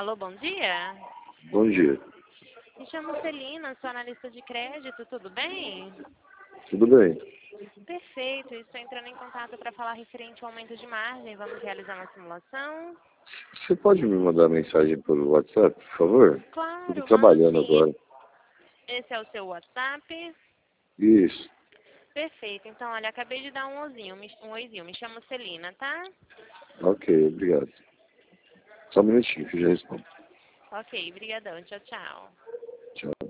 Alô, bom dia. Bom dia. Me chamo Celina, sou analista de crédito, tudo bem? Tudo bem? Perfeito, estou entrando em contato para falar referente ao aumento de margem. Vamos realizar uma simulação? Você pode me mandar mensagem por WhatsApp, por favor? Estou Claro, mando trabalhando sim. agora. Esse é o seu WhatsApp? Isso. Perfeito, então olha, acabei de dar um oizinho, me chamo Celina, tá? Ok, obrigado. Só um minutinho que eu já respondo. Ok, brigadão, tchau, tchau. Tchau.